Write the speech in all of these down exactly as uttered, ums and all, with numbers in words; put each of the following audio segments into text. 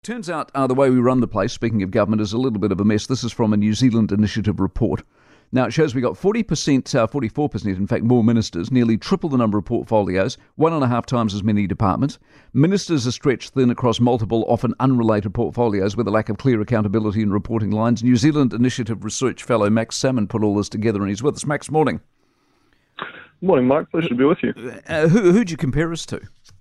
Turns out uh, the way we run the place, speaking of government, is a little bit of a mess. This is from a New Zealand Initiative report. Now, it shows we got forty percent, uh, forty-four percent, in fact, more ministers, nearly triple the number of portfolios, one and a half times as many departments. Ministers are stretched thin across multiple, often unrelated portfolios with a lack of clear accountability and reporting lines. New Zealand Initiative Research Fellow Max Salmon put all this together, and he's with us. Max, morning. Morning, Mike. Pleasure to be with you. Uh, who, who'd you compare us to?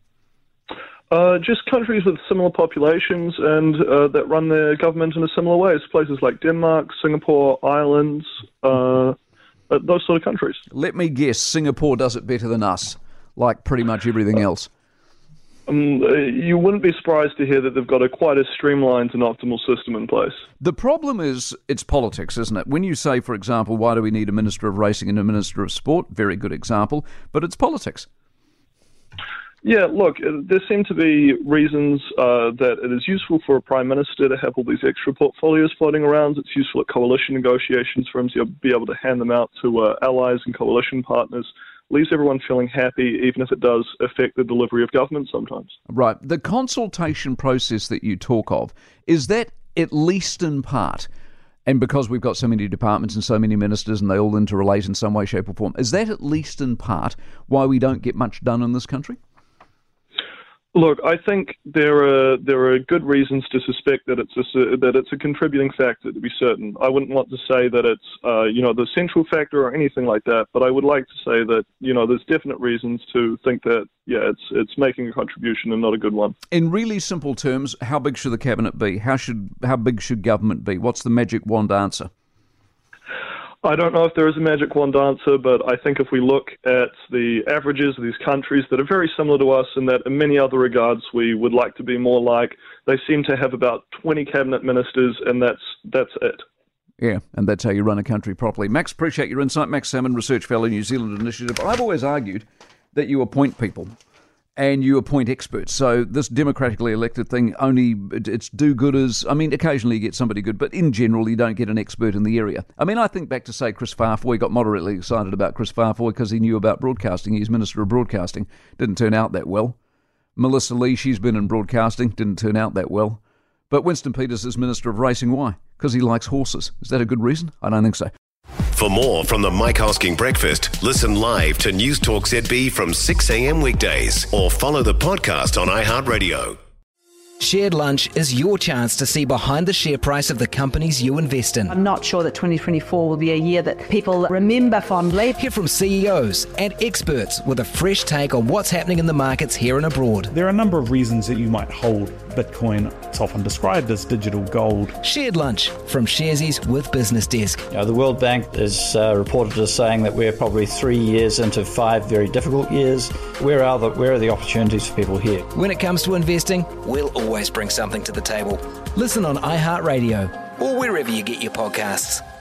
Uh, just countries with similar populations and uh, that run their government in a similar way. It's places like Denmark, Singapore, Ireland, uh, those sort of countries. Let me guess, Singapore does it better than us, like pretty much everything else. Um, you wouldn't be surprised to hear that they've got a quite a streamlined and optimal system in place. The problem is it's politics, isn't it? When you say, for example, why do we need a Minister of Racing and a Minister of Sport? Very good example, but it's politics. Yeah, look, there seem to be reasons uh, that it is useful for a Prime Minister to have all these extra portfolios floating around. It's useful at coalition negotiations for him to be able to hand them out to uh, allies and coalition partners. Leaves everyone feeling happy, even if it does affect the delivery of government sometimes. Right. The consultation process that you talk of, is that at least in part, and because we've got so many departments and so many ministers and they all interrelate in some way, shape or form, is that at least in part why we don't get much done in this country? Look, I think there are there are good reasons to suspect that it's a, that it's a contributing factor, to be certain. I wouldn't want to say that it's uh, you know the central factor or anything like that, but I would like to say that you know there's definite reasons to think that yeah it's it's making a contribution and not a good one. In really simple terms, how big should the cabinet be? How should how big should government be? What's the magic wand answer? I don't know if there is a magic wand answer, but I think if we look at the averages of these countries that are very similar to us and that in many other regards we would like to be more like, they seem to have about twenty cabinet ministers, and that's that's it. Yeah, and that's how you run a country properly. Max, appreciate your insight. Max Salmon, Research Fellow, New Zealand Initiative. I've always argued that you appoint people and you appoint experts. So this democratically elected thing, only it's do-gooders. I mean, occasionally you get somebody good, but in general you don't get an expert in the area. I mean, I think back to, say, Chris Farfoy. Got moderately excited about Chris Farfoy because he knew about broadcasting. He's Minister of Broadcasting. Didn't turn out that well. Melissa Lee, she's been in broadcasting. Didn't turn out that well. But Winston Peters is Minister of Racing. Why? Because he likes horses. Is that a good reason? I don't think so. For more from the Mike Hosking Breakfast, listen live to News Talk Z B from six a.m. weekdays or follow the podcast on iHeartRadio. Shared Lunch is your chance to see behind the share price of the companies you invest in. I'm not sure that twenty twenty-four will be a year that people remember fondly. Hear from C E Os and experts with a fresh take on what's happening in the markets here and abroad. There are a number of reasons that you might hold Bitcoin. It's often described as digital gold. Shared Lunch from Sharesies with Business Desk. You know, the World Bank is uh, reported as saying that we're probably three years into five very difficult years. Where are the where are the opportunities for people here? When it comes to investing, we'll always bring something to the table. Listen on iHeartRadio or wherever you get your podcasts.